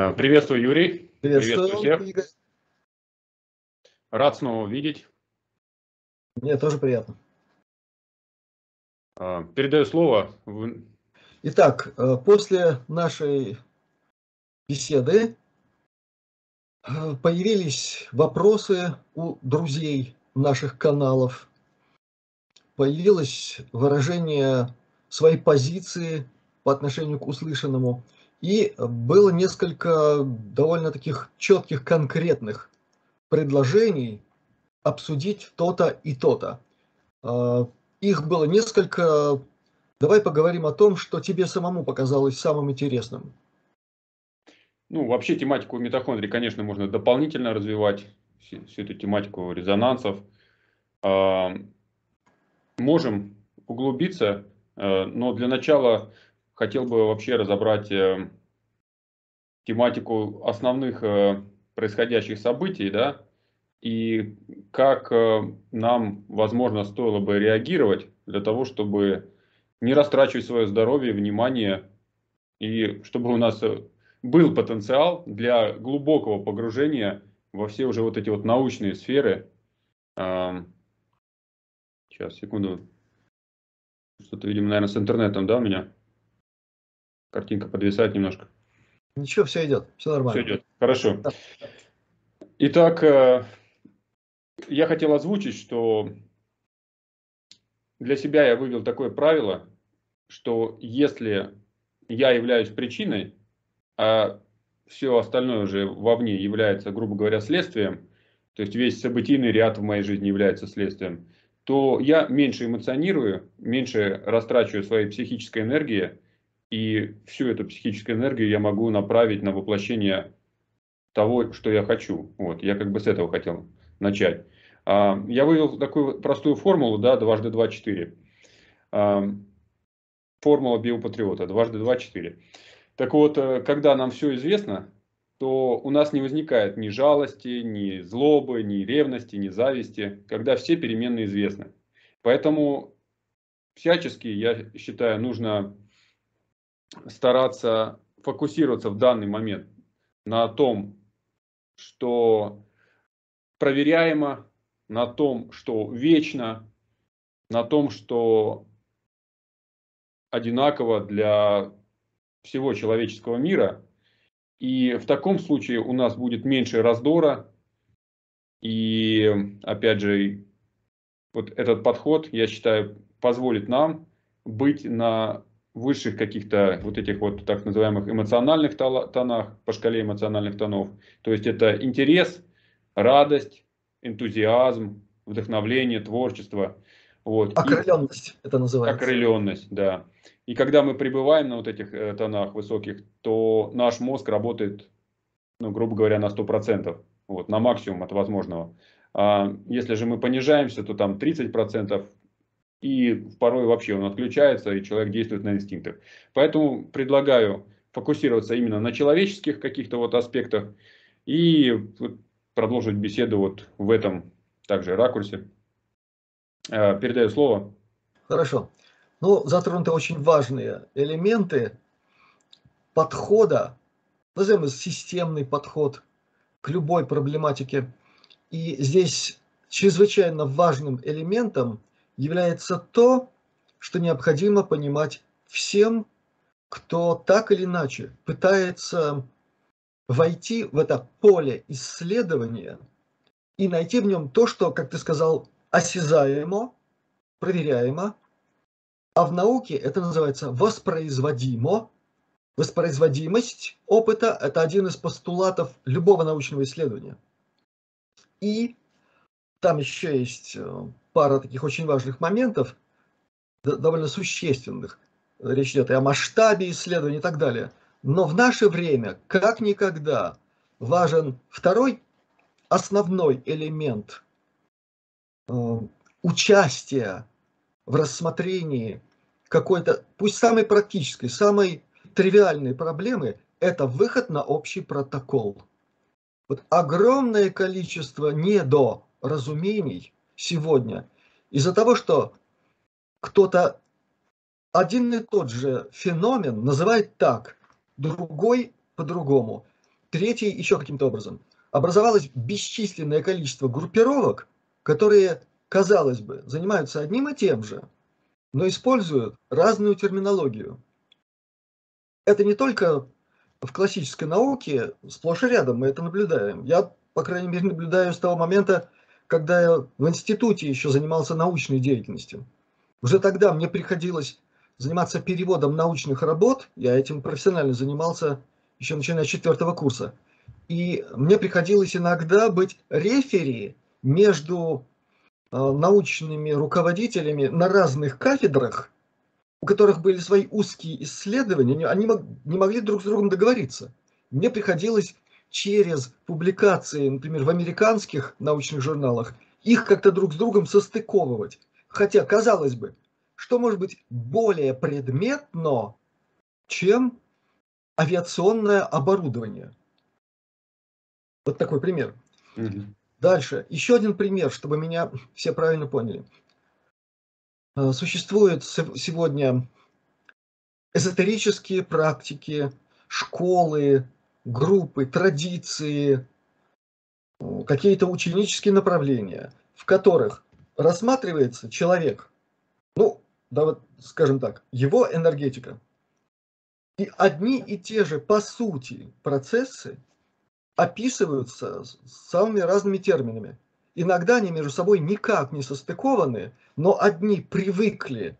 Приветствую, Юрий. Приветствую Приветствую, всех. Игорь. Рад снова видеть. Мне тоже приятно. Передаю слово. Итак, после нашей беседы появились вопросы у друзей наших каналов, появилось выражение своей позиции по отношению к услышанному, и было несколько довольно таких четких, конкретных предложений обсудить то-то и то-то. Их было несколько. Давай поговорим о том, что тебе самому показалось самым интересным. Вообще тематику митохондрий, конечно, можно дополнительно развивать, всю эту тематику резонансов. Можем углубиться, но для начала хотел бы вообще разобрать тематику основных происходящих событий, да, и как нам, возможно, стоило бы реагировать для того, чтобы не растрачивать свое здоровье, внимание, и чтобы у нас был потенциал для глубокого погружения во все уже вот эти вот научные сферы. Сейчас, секунду. Что-то, видимо, наверное, с интернетом, да, у меня? Картинка подвисает немножко. Ничего, все идет, все нормально. Все идет. Хорошо. Итак, я хотел озвучить, что для себя я вывел такое правило, что если я являюсь причиной, а все остальное уже вовне является, грубо говоря, следствием, то есть весь событийный ряд в моей жизни является следствием, то я меньше эмоционирую, меньше растрачиваю своей психической энергии, и всю эту психическую энергию я могу направить на воплощение того, что я хочу. Вот, я как бы с этого хотел начать. Я вывел такую простую формулу, да, дважды два – 4. Формула биопатриота, дважды два – 4. Так вот, когда нам все известно, то у нас не возникает ни жалости, ни злобы, ни ревности, ни зависти, когда все переменные известны. Поэтому всячески, я считаю, нужно стараться фокусироваться в данный момент на том, что проверяемо, на том, что вечно, на том, что одинаково для всего человеческого мира. И в таком случае у нас будет меньше раздора. И опять же, вот этот подход, я считаю, позволит нам быть на высших каких-то вот этих вот так называемых эмоциональных тонах, по шкале эмоциональных тонов. То есть это интерес, радость, энтузиазм, вдохновление, творчество. Вот. Окрыленность это называется. Окрыленность, да. И когда мы пребываем на вот этих тонах высоких, то наш мозг работает, грубо говоря, на 100%, вот, на максимум от возможного. Если же мы понижаемся, то там 30%, и порой вообще он отключается, и человек действует на инстинктах. Поэтому предлагаю фокусироваться именно на человеческих каких-то вот аспектах и продолжить беседу вот в этом также ракурсе. Передаю слово. Хорошо. Затронуты очень важные элементы подхода, назовем это системный подход к любой проблематике. И здесь чрезвычайно важным элементом является то, что необходимо понимать всем, кто так или иначе пытается войти в это поле исследования и найти в нем то, что, как ты сказал, осязаемо, проверяемо, а в науке это называется воспроизводимо. Воспроизводимость опыта – это один из постулатов любого научного исследования. И там еще есть пара таких очень важных моментов, довольно существенных. Речь идет и о масштабе исследований и так далее. Но в наше время, как никогда, важен второй основной элемент участия в рассмотрении какой-то, пусть самой практической, самой тривиальной проблемы, это выход на общий протокол. Вот огромное количество недоразумений сегодня из-за того, что кто-то один и тот же феномен называет так, другой по-другому. третий еще каким-то образом. Образовалось бесчисленное количество группировок, которые, казалось бы, занимаются одним и тем же, но используют разную терминологию. Это не только в классической науке, сплошь и рядом мы это наблюдаем. Я, по крайней мере, наблюдаю с того момента, когда я в институте еще занимался научной деятельностью. Уже тогда мне приходилось заниматься переводом научных работ, я этим профессионально занимался еще начиная с 4 курса. И мне приходилось иногда быть рефери между научными руководителями на разных кафедрах, у которых были свои узкие исследования, они не могли друг с другом договориться. Мне приходилось через публикации, например, в американских научных журналах, их как-то друг с другом состыковывать. Хотя, казалось бы, что может быть более предметно, чем авиационное оборудование? Вот такой пример. Дальше. Еще один пример, чтобы меня все правильно поняли. Существуют сегодня эзотерические практики, школы, группы, традиции, какие-то ученические направления, в которых рассматривается человек, ну, да, вот, скажем так, его энергетика. И одни и те же, по сути, процессы описываются самыми разными терминами. Иногда они между собой никак не состыкованы, но одни привыкли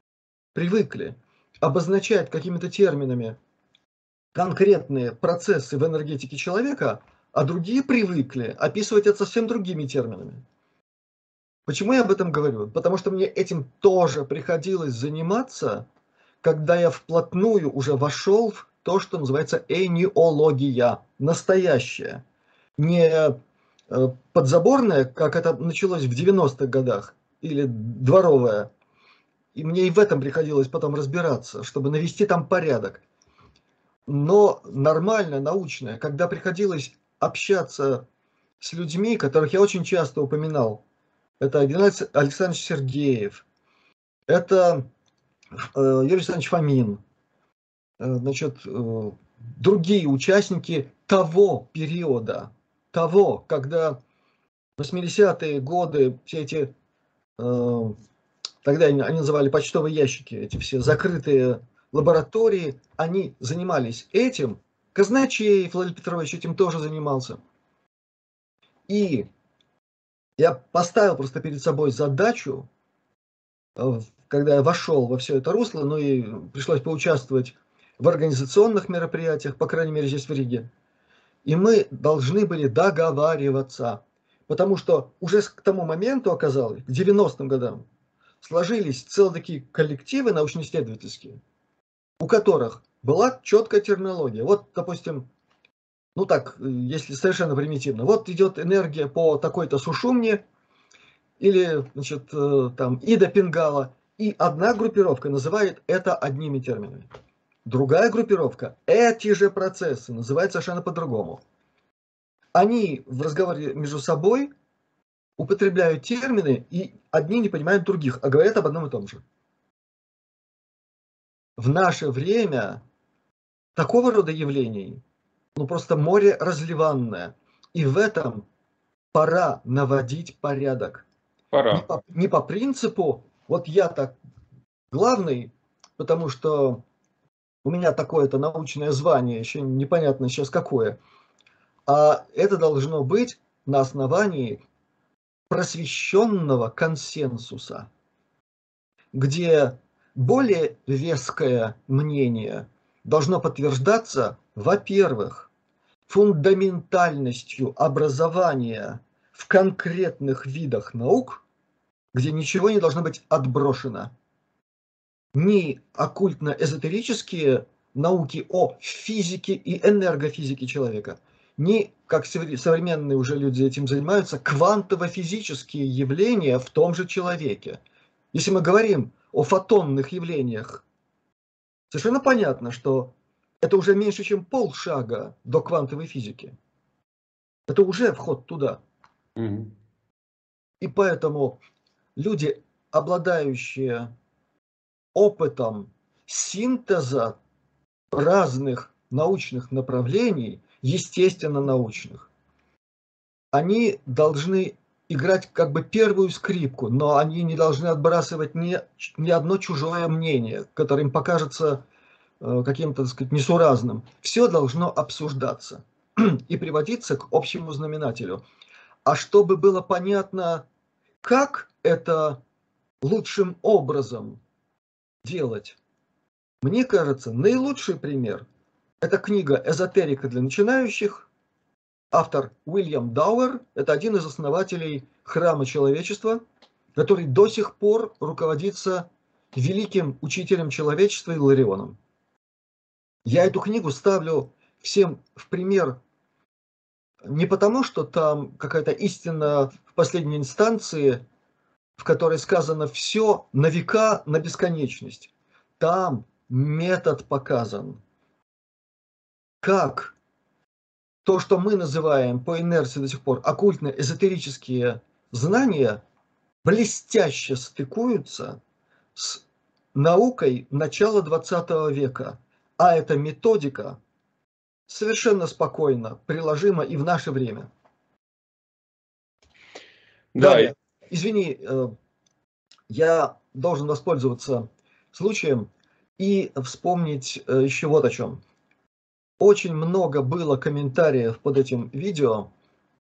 обозначать какими-то терминами конкретные процессы в энергетике человека, а другие привыкли описывать это совсем другими терминами. Почему я об этом говорю? Потому что мне этим тоже приходилось заниматься, когда я вплотную уже вошел в то, что называется энеология, настоящая. Не подзаборная, как это началось в 90-х годах, или дворовая. И мне и в этом приходилось потом разбираться, чтобы навести там порядок. Но нормально, научное, когда приходилось общаться с людьми, которых я очень часто упоминал. Это Геннадий Александрович Сергеев, это Юрий Александрович Фомин, значит, другие участники того периода, когда в 80-е годы все эти, тогда они называли почтовые ящики, эти все закрытые лаборатории, они занимались этим. Казначеев Владимир Петрович этим тоже занимался. И я поставил просто перед собой задачу, когда я вошел во все это русло, ну и пришлось поучаствовать в организационных мероприятиях, по крайней мере здесь в Риге. И мы должны были договариваться, потому что уже к тому моменту оказалось, к 90-м годам, сложились целые такие коллективы научно-исследовательские, у которых была четкая терминология. Вот, допустим, ну так, если совершенно примитивно, вот идет энергия по такой-то Сушумне, или, значит, там, Ида Пингала, и одна группировка называет это одними терминами. Другая группировка эти же процессы называет совершенно по-другому. Они в разговоре между собой употребляют термины, и одни не понимают других, а говорят об одном и том же. В наше время такого рода явлений, ну просто море разливанное. И в этом пора наводить порядок. Пора. Не по принципу, вот я так главный, потому что у меня такое-то научное звание, еще непонятно сейчас какое, а это должно быть на основании просвещенного консенсуса, где более веское мнение должно подтверждаться, во-первых, фундаментальностью образования в конкретных видах наук, где ничего не должно быть отброшено. Ни оккультно-эзотерические науки о физике и энергофизике человека, ни, как современные уже люди этим занимаются, квантово-физические явления в том же человеке. Если мы говорим о фотонных явлениях, совершенно понятно, что это уже меньше, чем полшага до квантовой физики. Это уже вход туда. И поэтому люди, обладающие опытом синтеза разных научных направлений, естественно-научных. Они должны играть как бы первую скрипку, но они не должны отбрасывать ни одно чужое мнение, которое им покажется каким-то, так сказать, несуразным. Все должно обсуждаться и приводиться к общему знаменателю. А чтобы было понятно, как это лучшим образом делать, мне кажется, наилучший пример – это книга «Эзотерика для начинающих». Автор Уильям Дауэр – это один из основателей Храма Человечества, который до сих пор руководится великим учителем человечества Иларионом. Я эту книгу ставлю всем в пример не потому, что там какая-то истина в последней инстанции, в которой сказано все на века, на бесконечность. Там метод показан. Как то, что мы называем по инерции до сих пор оккультно-эзотерические знания, блестяще стыкуются с наукой начала 20 века. А эта методика совершенно спокойно приложима и в наше время. Да, Далее, извини, я должен воспользоваться случаем и вспомнить еще вот о чем. Очень много было комментариев под этим видео.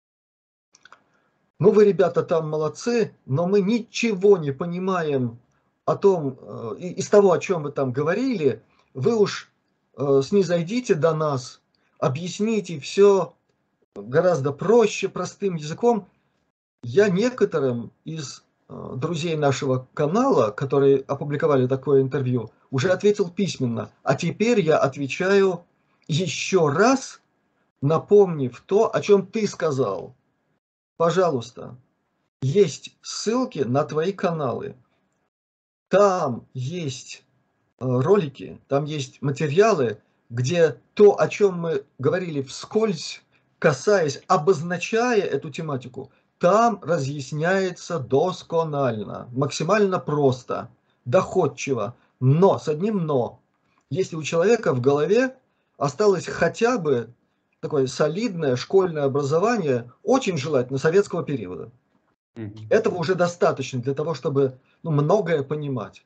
Ну, вы, ребята, там молодцы, но мы ничего не понимаем о том, из того, о чем вы там говорили. Вы уж снизойдите до нас, объясните все гораздо проще, простым языком. Я некоторым из друзей нашего канала, которые опубликовали такое интервью, уже ответил письменно. А теперь я отвечаю еще раз, напомнив то, о чем ты сказал. Пожалуйста, есть ссылки на твои каналы. Там есть ролики, там есть материалы, где то, о чем мы говорили вскользь, касаясь, обозначая эту тематику, там разъясняется досконально, максимально просто, доходчиво. Но, с одним но, если у человека в голове осталось хотя бы такое солидное школьное образование, очень желательно советского периода. Этого уже достаточно для того, чтобы многое понимать.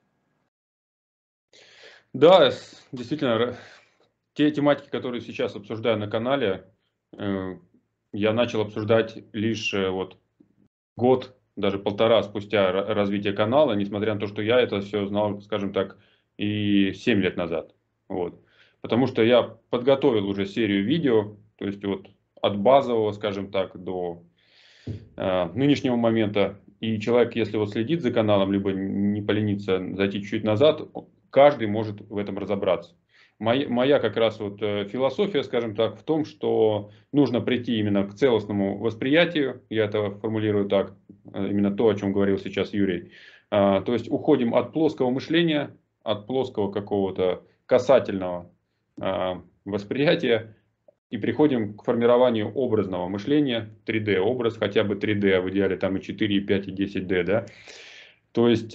да, действительно, те тематики, которые сейчас обсуждаю на канале, я начал обсуждать лишь вот год, даже полтора спустя развития канала, несмотря на то, что я это все знал, скажем так, и 7 лет назад. Вот. Потому что я подготовил уже серию видео, то есть вот от базового, скажем так, до нынешнего момента. И человек, если вот следит за каналом, либо не поленится зайти чуть-чуть назад, каждый может в этом разобраться. Моя как раз вот философия, скажем так, в том, что нужно прийти именно к целостному восприятию, я это формулирую так, именно то, о чем говорил сейчас Юрий. То есть уходим от плоского мышления, от плоского какого-то касательного восприятия и приходим к формированию образного мышления, 3D образ, хотя бы 3D, а в идеале там и 4, и 5, и 10D, да. То есть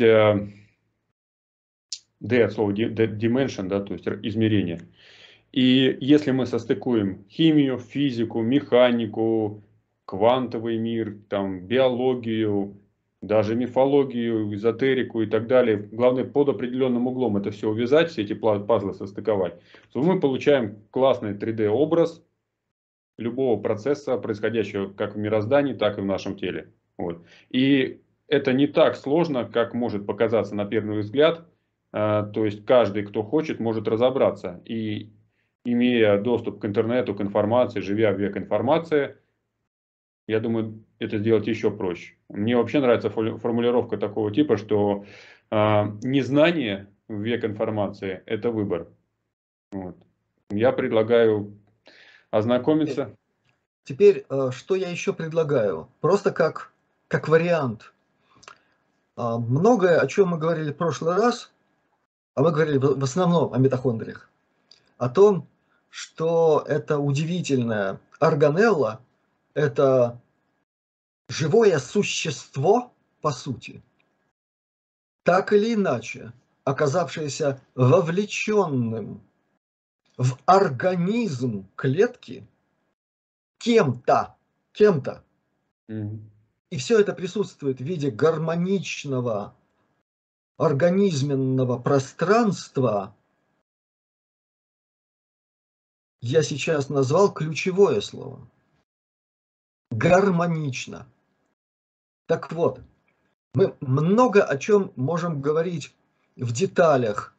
D от слова dimension, да, то есть измерение. И если мы состыкуем химию, физику, механику, квантовый мир, там, биологию, даже мифологию, эзотерику и так далее, главное под определенным углом это все увязать, все эти пазлы состыковать, то мы получаем классный 3D-образ любого процесса, происходящего как в мироздании, так и в нашем теле. Вот. И это не так сложно, как может показаться на первый взгляд. То есть каждый, кто хочет, может разобраться. И имея доступ к интернету, к информации, живя в век информации, я думаю, это сделать еще проще. Мне вообще нравится формулировка такого типа, что незнание в век информации – это выбор. Вот. Я предлагаю ознакомиться. Теперь, что я еще предлагаю? Просто как вариант. Многое, о чем мы говорили в прошлый раз, а мы говорили в основном о митохондриях, о том, что это удивительная органелла, это живое существо, по сути, так или иначе, оказавшееся вовлеченным в организм клетки, кем-то, кем-то. Мгм. И все это присутствует в виде гармоничного, организменного пространства. Я сейчас назвал ключевое слово. Гармонично. Так вот, мы много о чем можем говорить в деталях,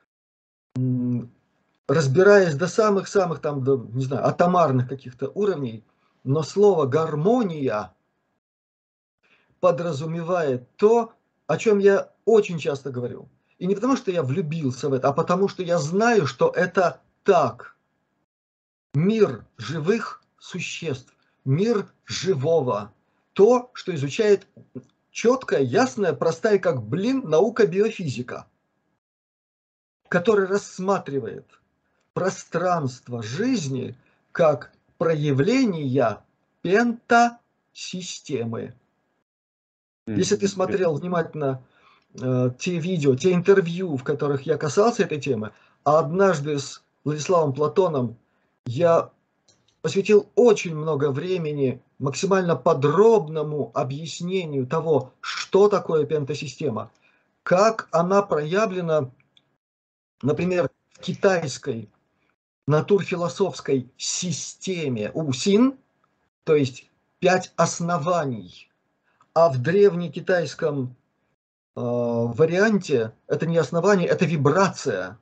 разбираясь до самых-самых там, до, не знаю, атомарных каких-то уровней, но слово гармония подразумевает то, о чем я очень часто говорю. И не потому, что я влюбился в это, а потому, что я знаю, что это так. Мир живых существ, мир живого, то, что изучает четкая, ясная, простая, как блин, наука биофизика, которая рассматривает пространство жизни как проявление пентасистемы. Если ты смотрел внимательно те видео, те интервью, в которых я касался этой темы, а однажды с Владиславом Платоном я посвятил очень много времени максимально подробному объяснению того, что такое пентасистема, как она проявлена, например, в китайской натурфилософской системе УСИН, то есть 5 оснований, а в древнекитайском варианте это не основание, это вибрация,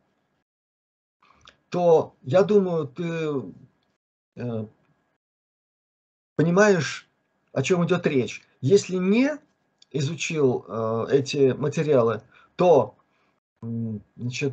то я думаю, ты понимаешь, о чем идет речь. Если не изучил эти материалы, то значит,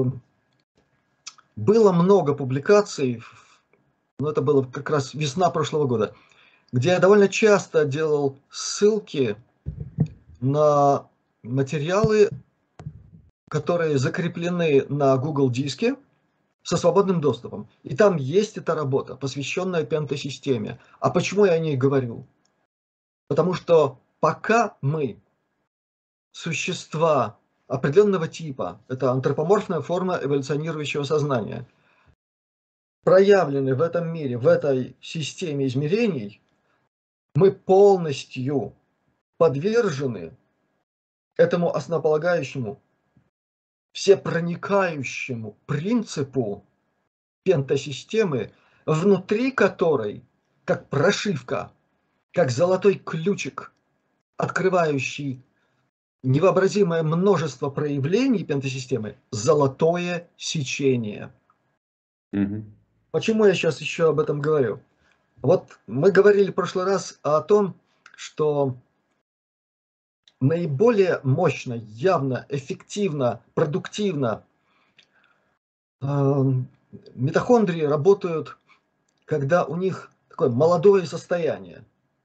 было много публикаций, но это было как раз весна прошлого года, где я довольно часто делал ссылки на материалы, которые закреплены на Google диске со свободным доступом. И там есть эта работа, посвященная пентасистеме. А почему я о ней говорю? Потому что пока мы существа определенного типа, это антропоморфная форма эволюционирующего сознания, проявлены в этом мире, в этой системе измерений, мы полностью подвержены этому основополагающему, всепроникающему принципу пентасистемы, внутри которой, как прошивка, как золотой ключик, открывающий невообразимое множество проявлений пентасистемы, золотое сечение. Мгм. Почему я сейчас еще об этом говорю? Вот мы говорили в прошлый раз о том, что наиболее мощно, явно, эффективно, продуктивно митохондрии работают, когда у них такое молодое состояние.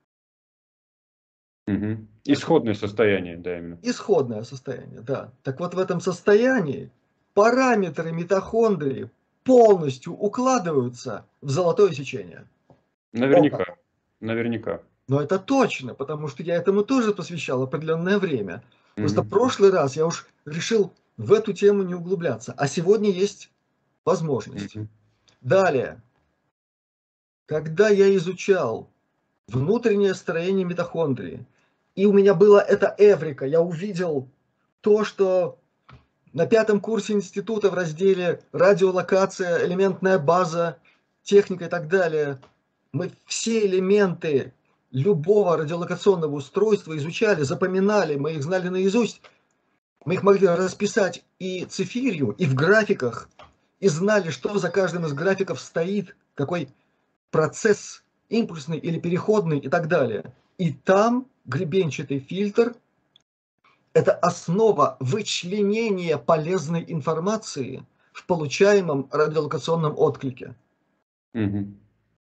Мгм. Исходное состояние, да, именно. Исходное состояние, да. Так вот в этом состоянии параметры митохондрии полностью укладываются в золотое сечение. Наверняка. Наверняка. Но это точно, потому что я этому тоже посвящал определенное время. Просто в Мгм. прошлый раз я уж решил в эту тему не углубляться, а сегодня есть возможность. Мгм. Далее, когда я изучал внутреннее строение митохондрии, и у меня была эта эврика, я увидел то, что на 5 курсе института в разделе радиолокация, элементная база, техника и так далее, мы все элементы любого радиолокационного устройства изучали, запоминали, мы их знали наизусть, мы их могли расписать и цифирью, и в графиках, и знали, что за каждым из графиков стоит, какой процесс импульсный или переходный и так далее. И там гребенчатый фильтр – это основа вычленения полезной информации в получаемом радиолокационном отклике. Мгм.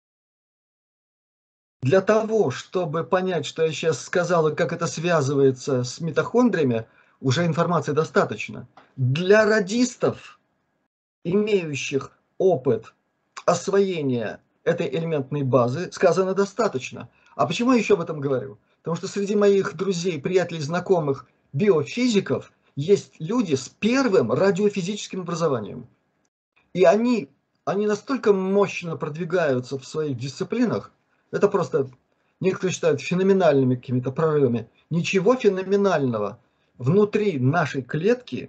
Для того, чтобы понять, что я сейчас сказал и как это связывается с митохондриями, уже информации достаточно. Для радистов, имеющих опыт освоения этой элементной базы, сказано достаточно. А почему я еще об этом говорю? Потому что среди моих друзей, приятелей, знакомых, биофизиков есть люди с первым радиофизическим образованием. И они настолько мощно продвигаются в своих дисциплинах, Это просто, некоторые считают феноменальными какими-то прорывами. Ничего феноменального. Внутри нашей клетки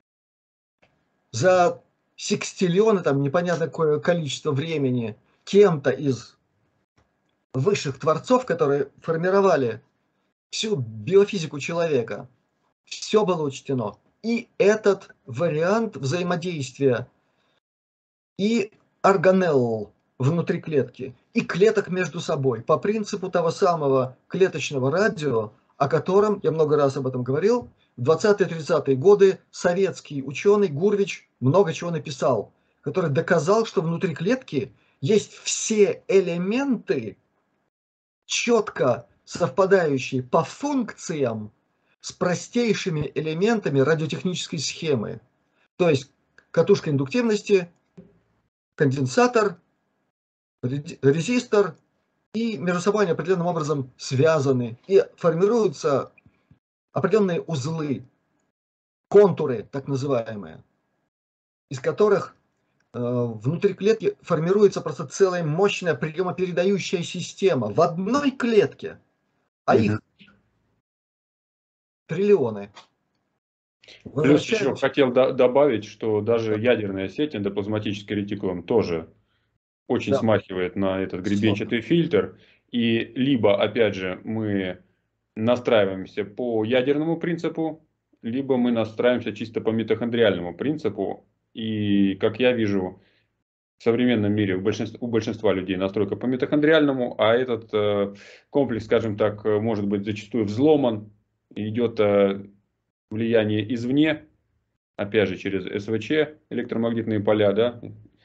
за секстиллионы, там непонятно какое количество времени, кем-то из высших творцов, которые формировали всю биофизику человека, все было учтено. И этот вариант взаимодействия и органелл внутри клетки, и клеток между собой, по принципу того самого клеточного радио, о котором, я много раз об этом говорил, в 20-30-е годы советский ученый Гурвич много чего написал, который доказал, что внутри клетки есть все элементы, четко совпадающие по функциям с простейшими элементами радиотехнической схемы. То есть катушка индуктивности, конденсатор, резистор и между собой они определенным образом связаны. И формируются определенные узлы, контуры так называемые, из которых внутри клетки формируется просто целая мощная приемопередающая система в одной клетке, а их триллионы. Плюс еще хотел добавить, что даже ядерная сеть эндоплазматический ретикулум тоже очень смахивает на этот гребенчатый фильтр. И либо, опять же, мы настраиваемся по ядерному принципу, либо мы настраиваемся чисто по митохондриальному принципу. И, как я вижу, в современном мире у большинства людей настройка по митохондриальному, а этот комплекс, скажем так, может быть зачастую взломан, идет влияние извне, опять же через СВЧ, электромагнитные поля, да,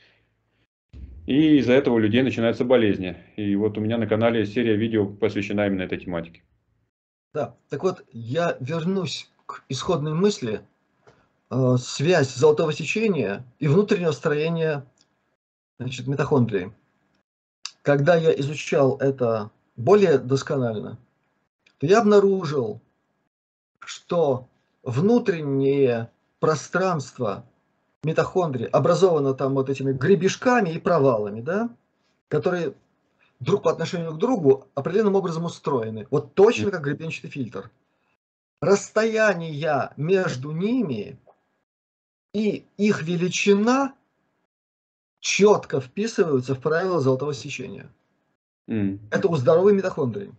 и из-за этого у людей начинаются болезни. И вот у меня на канале серия видео посвящена именно этой тематике. Да, так вот, я вернусь к исходной мысли, связь золотого сечения и внутреннего строения, значит, митохондрии. Когда я изучал это более досконально, то я обнаружил, что внутреннее пространство митохондрии образовано там вот этими гребешками и провалами, да, которые друг по отношению к другу определенным образом устроены. Вот точно как гребенчатый фильтр. Расстояния между ними и их величина четко вписываются в правила золотого сечения. Это у здоровой митохондрии.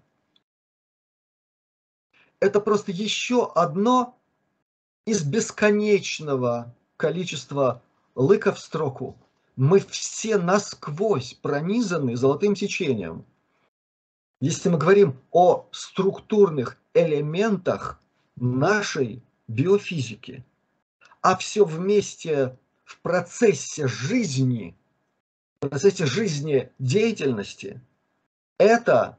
Это просто еще одно из бесконечного количества лыков в строку. Мы все насквозь пронизаны золотым сечением. Если мы говорим о структурных элементах нашей биофизики, а все вместе в процессе жизни деятельности, это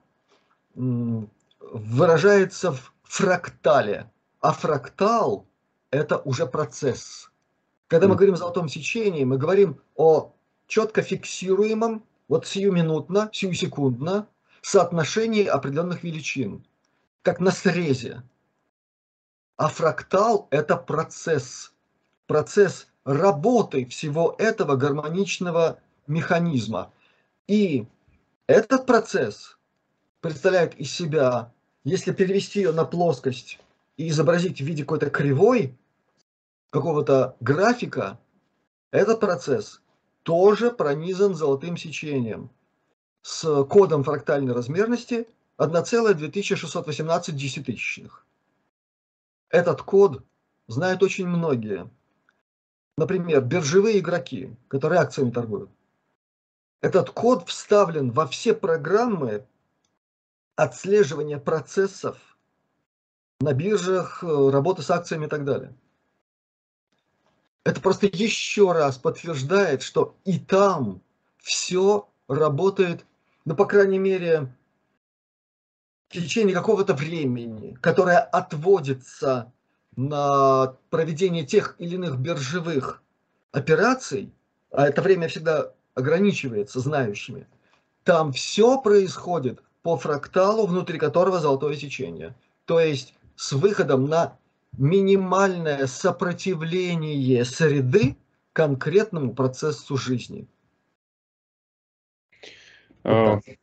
выражается в фрактале. А фрактал – это уже процесс. Когда мы говорим о золотом сечении, мы говорим о четко фиксируемом, вот сиюминутно, сиюсекундно, соотношении определенных величин, как на срезе. А фрактал – это процесс работы всего этого гармоничного механизма. И этот процесс представляет из себя, если перевести ее на плоскость и изобразить в виде какой-то кривой, какого-то графика, этот процесс тоже пронизан золотым сечением с кодом фрактальной размерности 1,2618 десятитысячных. Этот код знают очень многие. Например, биржевые игроки, которые акциями торгуют. Этот код вставлен во все программы отслеживания процессов на биржах, работы с акциями и так далее. Это просто еще раз подтверждает, что и там все работает, ну, по крайней мере, в течение какого-то времени, которое отводится на проведение тех или иных биржевых операций, а это время всегда ограничивается знающими, там все происходит по фракталу, внутри которого золотое сечение. То есть с выходом на минимальное сопротивление среды конкретному процессу жизни.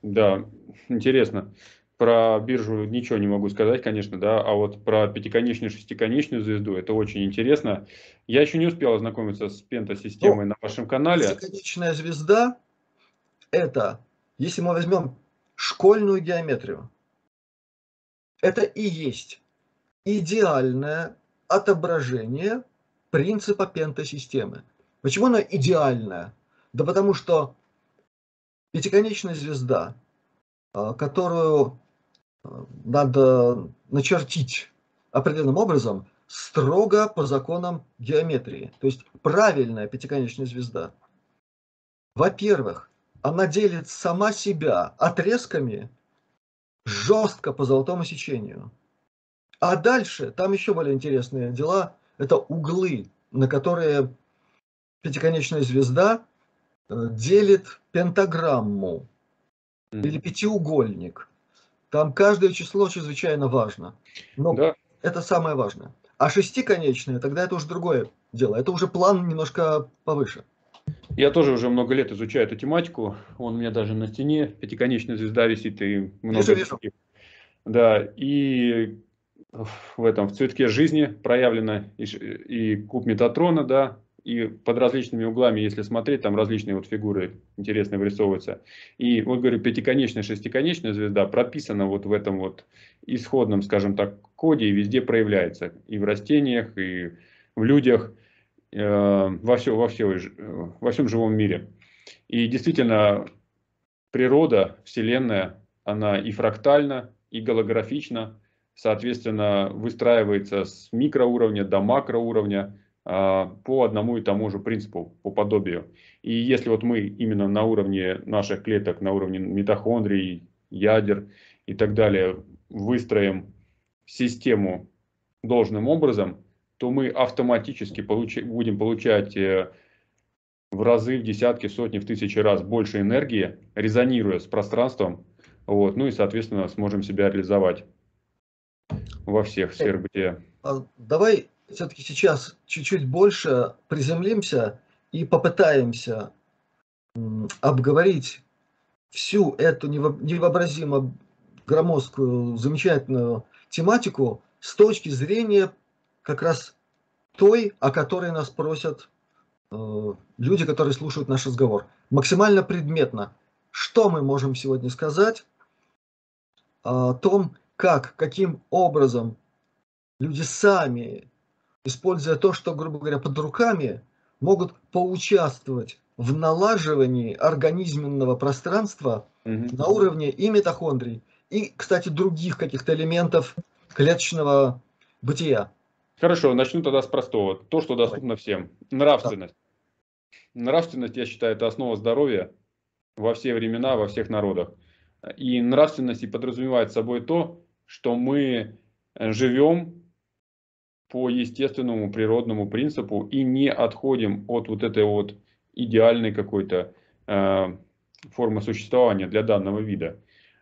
Да, интересно. Про биржу ничего не могу сказать, конечно, да, а вот про пятиконечную, шестиконечную звезду это очень интересно. Я еще не успел ознакомиться с пентасистемой Ну, на вашем канале. пятиконечная звезда – это, если мы возьмем школьную геометрию, это и есть идеальное отображение принципа пентасистемы. Почему она идеальная? Да потому что пятиконечная звезда, которую надо начертить определенным образом, строго по законам геометрии. То есть правильная пятиконечная звезда. Во-первых, она делит сама себя отрезками жестко по золотому сечению. А дальше, там еще более интересные дела, это углы, на которые пятиконечная звезда делит пентаграмму или пятиугольник. Там каждое число чрезвычайно важно. Но Да, это самое важное. А шестиконечное, тогда это уже другое дело. Это уже план немножко повыше. я тоже уже много лет изучаю эту тематику. Он у меня даже на стене пятиконечная звезда висит и Вижу, много вижу. других. Да, и в цветке жизни проявлено и куб Метатрона, да, и под различными углами, если смотреть, там различные вот фигуры интересные вырисовываются. И вот, говорю, пятиконечная, шестиконечная звезда прописана вот в этом вот исходном, скажем так, коде и везде проявляется. И в растениях, и в людях, во всем живом мире. И действительно, природа, Вселенная, она и фрактальна, и голографична, соответственно, выстраивается с микроуровня до макроуровня по одному и тому же принципу, по подобию. И если вот мы именно на уровне наших клеток, на уровне митохондрий, ядер и так далее выстроим систему должным образом, то мы автоматически будем получать в разы, в десятки, сотни, в тысячи раз больше энергии, резонируя с пространством, вот, ну и, соответственно, сможем себя реализовать во всех сферах бытия. Давай все-таки сейчас чуть-чуть больше приземлимся и попытаемся обговорить всю эту невообразимо громоздкую, замечательную тематику с точки зрения как раз той, о которой нас просят люди, которые слушают наш разговор. Максимально предметно. Что мы можем сегодня сказать о том, каким образом люди сами, используя то, что, грубо говоря, под руками, могут поучаствовать в налаживании организменного пространства на уровне и митохондрий, и, кстати, других каких-то элементов клеточного бытия. Хорошо, начну тогда с простого. То, что доступно всем. Нравственность. Нравственность, я считаю, это основа здоровья во все времена, во всех народах. И нравственность и подразумевает собой то, что мы живем по естественному природному принципу и не отходим от вот этой вот идеальной какой-то формы существования для данного вида.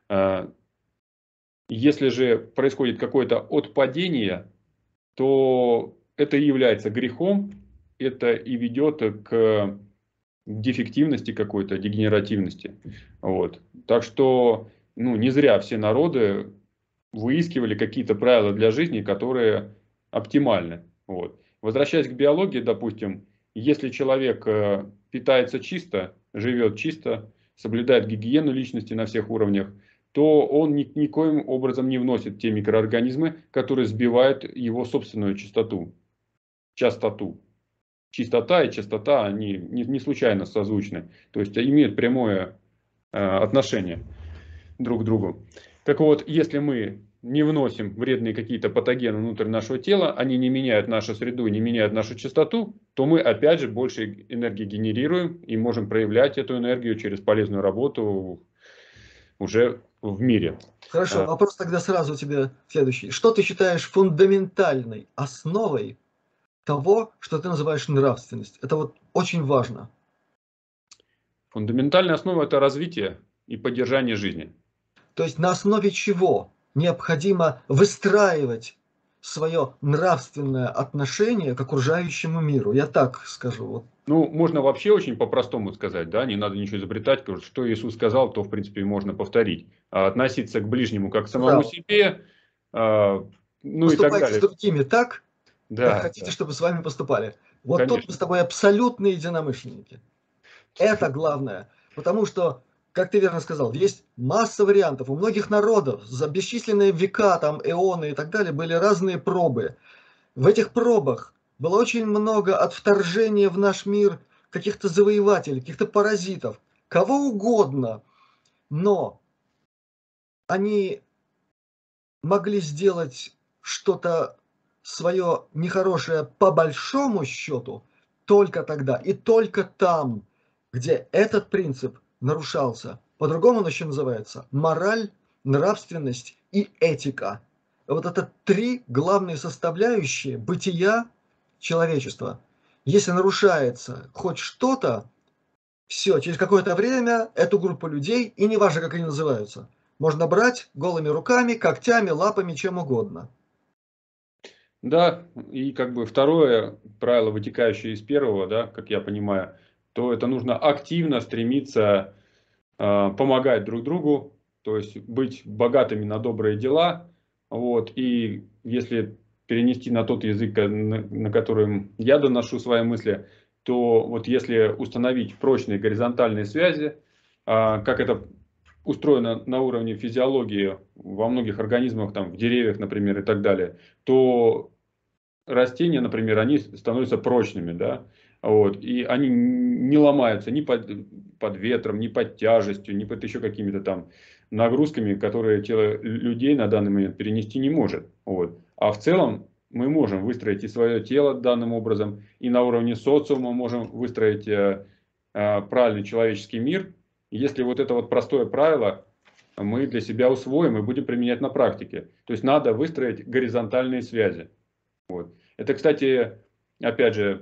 Если же происходит какое-то отпадение, то это и является грехом, это и ведет к дефективности какой-то, дегенеративности. Вот. Так что не зря все народы выискивали какие-то правила для жизни, которые оптимальны. Вот. Возвращаясь к биологии, допустим, если человек питается чисто, живет чисто, соблюдает гигиену личности на всех уровнях, то он никоим образом не вносит те микроорганизмы, которые сбивают его собственную чистоту. Чистота и частота, они не случайно созвучны, то есть имеют прямое отношение друг к другу. Так вот, если мы не вносим вредные какие-то патогены внутрь нашего тела, они не меняют нашу среду, не меняют нашу частоту, то мы опять же больше энергии генерируем и можем проявлять эту энергию через полезную работу уже в мире. Хорошо, вопрос тогда сразу тебе следующий. Что ты считаешь фундаментальной основой того, что ты называешь нравственность? Это вот очень важно. Фундаментальная основа – это развитие и поддержание жизни. То есть на основе чего необходимо выстраивать свое нравственное отношение к окружающему миру? Я так скажу. Вот Ну, можно вообще очень по-простому сказать, да, не надо ничего изобретать, потому что Иисус сказал, то, в принципе, можно повторить. А относиться к ближнему как к самому Браво. себе, ну и так Поступайте с далее. другими так, как Да, хотите, да, чтобы с вами поступали. Вот тут мы конечно. с тобой абсолютные единомышленники. Это главное. Потому что, как ты верно сказал, есть масса вариантов. У многих народов за бесчисленные века, там, эоны и так далее были разные пробы. В этих пробах было очень много от вторжения в наш мир каких-то завоевателей, каких-то паразитов, кого угодно. Но они могли сделать что-то свое нехорошее по большому счету только тогда и только там, где этот принцип нарушался. По-другому он еще называется мораль, нравственность и этика. Вот это три главные составляющие бытия человечества. Если нарушается хоть что-то, все, через какое-то время эту группу людей, и неважно, как они называются, можно брать голыми руками, когтями, лапами, чем угодно. Да, и как бы второе правило, вытекающее из первого, да, как я понимаю, то это нужно активно стремиться помогать друг другу, то есть быть богатыми на добрые дела. Вот, и если перенести на тот язык, на котором я доношу свои мысли, то вот если установить прочные горизонтальные связи, как это устроено на уровне физиологии во многих организмах, там, в деревьях, например, и так далее, то растения, например, они становятся прочными, да, вот, и они не ломаются ни под ветром, ни под тяжестью, ни под еще какими-то там нагрузками, которые тело людей на данный момент перенести не может. Вот. А в целом мы можем выстроить и свое тело данным образом, и на уровне социума можем выстроить правильный человеческий мир. Если вот это вот простое правило мы для себя усвоим и будем применять на практике. То есть надо выстроить горизонтальные связи. Вот. Это, кстати, опять же,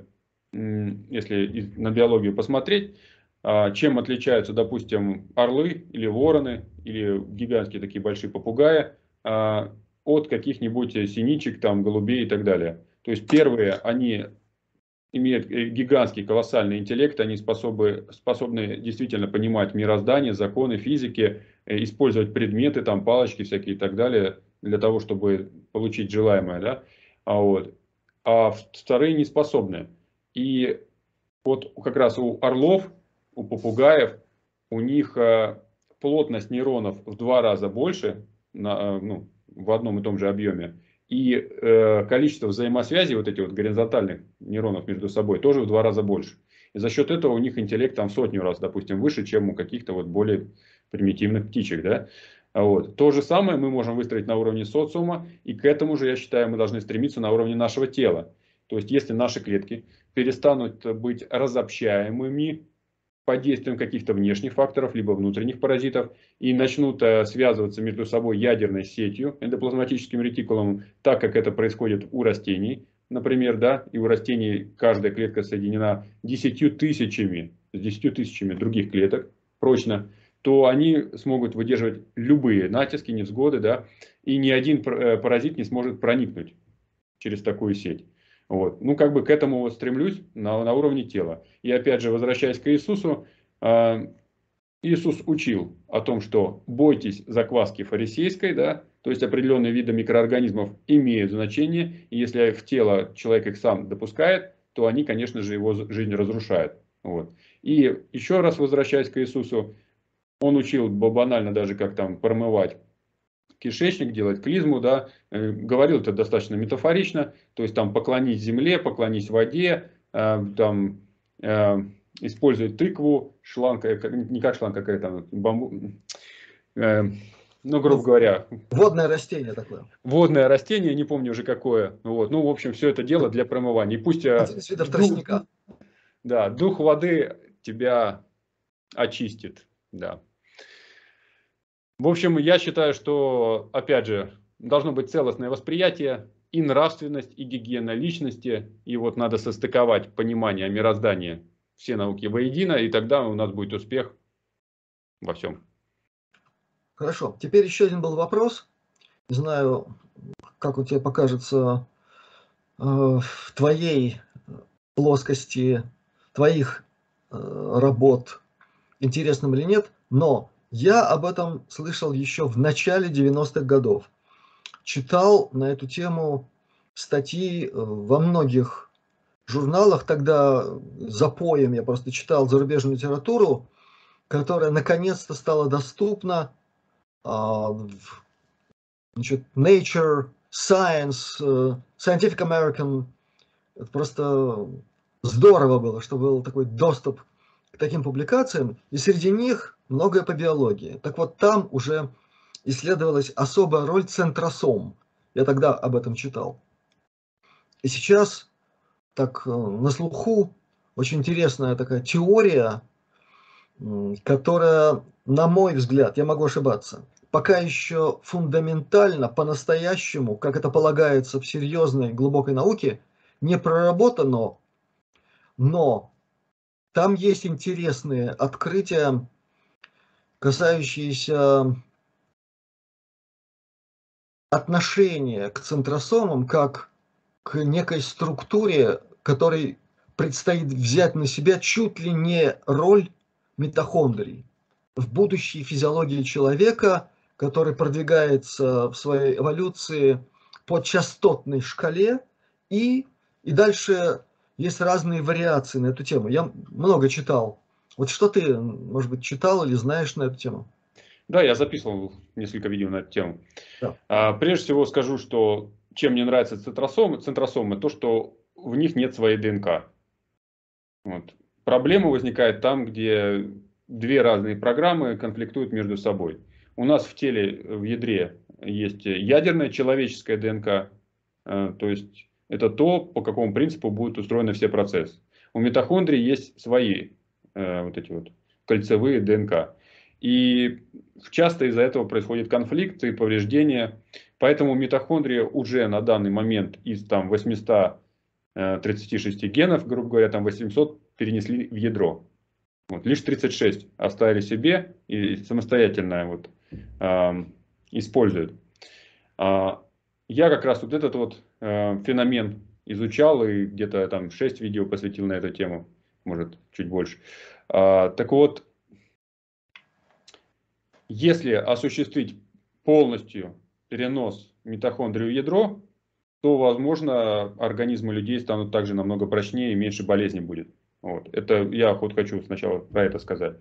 если на биологию посмотреть, чем отличаются, допустим, орлы или вороны, или гигантские такие большие попугаи от каких-нибудь синичек, там, голубей и так далее. То есть первые, они имеют гигантский, колоссальный интеллект, они способны действительно понимать мироздание, законы физики, использовать предметы, там, палочки всякие и так далее, для того, чтобы получить желаемое, да? Вот. А вторые не способны. И вот как раз у орлов, у попугаев, у них плотность нейронов в 2 раза больше, ну, в одном и том же объеме. И количество взаимосвязей, вот этих вот горизонтальных нейронов между собой, тоже в 2 раза больше. И за счет этого у них интеллект там в 100 раз, допустим, выше, чем у каких-то вот более примитивных птичек. Да? Вот. То же самое мы можем выстроить на уровне социума, и к этому же, я считаю, мы должны стремиться на уровне нашего тела. То есть, если наши клетки перестанут быть разобщаемыми под действием каких-то внешних факторов, либо внутренних паразитов, и начнут связываться между собой ядерной сетью, эндоплазматическим ретикулом, так как это происходит у растений, например, да, и у растений каждая клетка соединена 10 тысячами, с 10 тысячами других клеток прочно, то они смогут выдерживать любые натиски, невзгоды, да, и ни один паразит не сможет проникнуть через такую сеть. Вот. Ну, как бы к этому вот стремлюсь на уровне тела. И опять же, возвращаясь к Иисусу, Иисус учил о том, что бойтесь закваски фарисейской, да, то есть определенные виды микроорганизмов имеют значение, и если в тело человек их сам допускает, то они, конечно же, его жизнь разрушают. Вот. И еще раз возвращаясь к Иисусу, он учил банально даже, как там промывать кишечник, делать клизму, да, говорил это достаточно метафорично, то есть там поклонись земле, поклонись воде, там используй тыкву, шланг, не как шланг, какая там, бамбу, ну, грубо Ну, говоря, водное растение такое. водное растение, не помню уже какое, вот, ну, в общем, все это дело для промывания, и пусть Один из видов дух, тростника. да, дух воды тебя очистит, да. В общем, я считаю, что, опять же, должно быть целостное восприятие, и нравственность, и гигиена личности. И вот надо состыковать понимание мироздания, все науки воедино, и тогда у нас будет успех во всем. Хорошо. Теперь еще один был вопрос. Не знаю, как у тебя покажется в твоей плоскости, твоих работ интересным или нет, но я об этом слышал еще в начале 90-х годов. Читал на эту тему статьи во многих журналах, тогда запоем я просто читал зарубежную литературу, которая наконец-то стала доступна. Значит, Nature, Science, Scientific American. Это просто здорово было, что был такой доступ к таким публикациям, и среди них многое по биологии. Так вот, там уже исследовалась особая роль центросом. Я тогда об этом читал. И сейчас так на слуху очень интересная такая теория, которая, на мой взгляд, я могу ошибаться, пока еще фундаментально, по-настоящему, как это полагается в серьезной, глубокой науке, не проработано, но там есть интересные открытия, касающиеся отношения к центросомам как к некой структуре, которой предстоит взять на себя чуть ли не роль митохондрий в будущей физиологии человека, который продвигается в своей эволюции по частотной шкале, и дальше есть разные вариации на эту тему. Я много читал. Вот что ты, может быть, читал или знаешь на эту тему? Да, я записывал несколько видео на эту тему. Да. Прежде всего скажу, что чем мне нравятся центросомы, то, что в них нет своей ДНК. Вот. Проблема возникает там, где две разные программы конфликтуют между собой. У нас в теле, в ядре, есть ядерная человеческая ДНК, то есть это то, по какому принципу будут устроены все процессы. У митохондрий есть свои вот эти вот кольцевые ДНК. И часто из-за этого происходит конфликт и повреждения. Поэтому митохондрия уже на данный момент из там 836 генов, грубо говоря, там 800 перенесли в ядро. Вот, лишь 36 оставили себе и самостоятельно вот, используют. Я как раз вот этот вот феномен изучал и где-то там 6 видео посвятил на эту тему, может чуть больше. Так вот, если осуществить полностью перенос митохондрий в ядро, то, возможно, организмы людей станут также намного прочнее и меньше болезней будет. Вот. Это я вот хочу сначала про это сказать.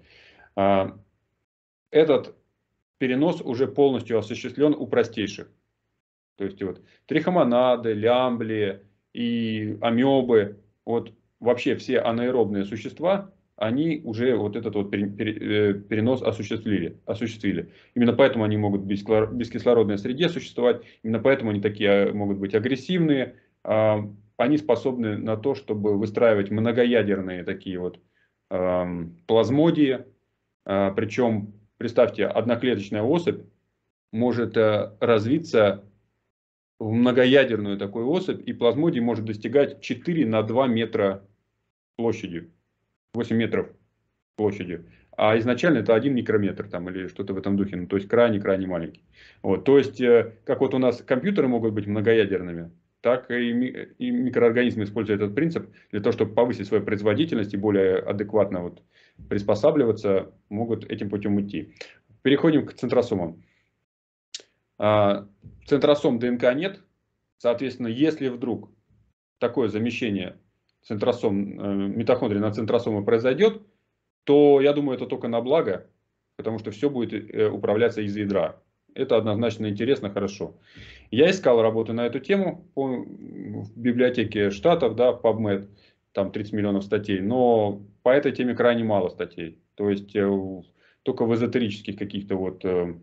Этот перенос уже полностью осуществлен у простейших. То есть вот трихомонады, лямбли и амебы, вот вообще все анаэробные существа, они уже вот этот вот перенос осуществили. Именно поэтому они могут в бескислородной среде существовать, именно поэтому они такие могут быть агрессивные. Они способны на то, чтобы выстраивать многоядерные такие вот плазмодии. Причем, представьте, одноклеточная особь может развиться в многоядерную такую особь, и плазмодий может достигать 4 на 2 метра площадью, 8 метров площадью. А изначально это 1 микрометр там, или что-то в этом духе, ну, то есть крайне-крайне маленький. Вот, то есть, как вот у нас компьютеры могут быть многоядерными, так и микроорганизмы используют этот принцип для того, чтобы повысить свою производительность и более адекватно вот приспосабливаться, могут этим путем идти. Переходим к центросомам. Центросом ДНК нет, соответственно, если вдруг такое замещение митохондрий на центросомы произойдет, то я думаю, это только на благо, потому что все будет управляться из ядра. Это однозначно интересно, хорошо. Я искал работу на эту тему в библиотеке Штатов, да, PubMed, там 30 миллионов статей, но по этой теме крайне мало статей. То есть только в эзотерических каких-то вот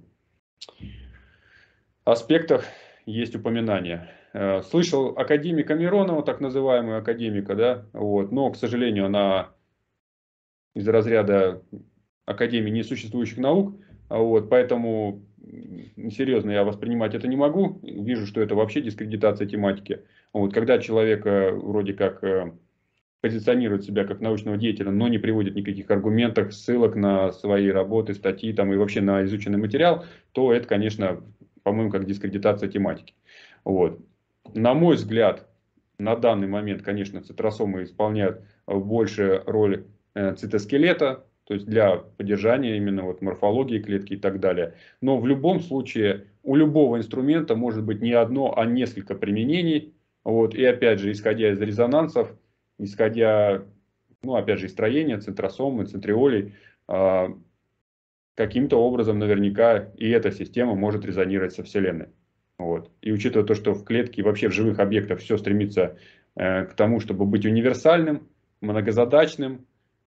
аспектах есть упоминания. Слышал академика Миронова, так называемого академика, да, вот, но, к сожалению, она из разряда Академии несуществующих наук, вот, поэтому серьезно я воспринимать это не могу. Вижу, что это вообще дискредитация тематики. Вот, когда человек вроде как позиционирует себя как научного деятеля, но не приводит никаких аргументов, ссылок на свои работы, статьи там, и вообще на изученный материал, то это, конечно, по-моему, как дискредитация тематики. Вот. На мой взгляд, На данный момент, конечно, цитросомы исполняют больше роль цитоскелета, то есть для поддержания именно вот морфологии клетки и так далее. Но в любом случае у любого инструмента может быть не одно, а несколько применений. Вот. И опять же, исходя из резонансов, исходя, ну, опять же, из строения центросомы, центриолей, каким-то образом наверняка и эта система может резонировать со Вселенной. Вот. И учитывая то, что в клетке и вообще в живых объектах все стремится к тому, чтобы быть универсальным, многозадачным,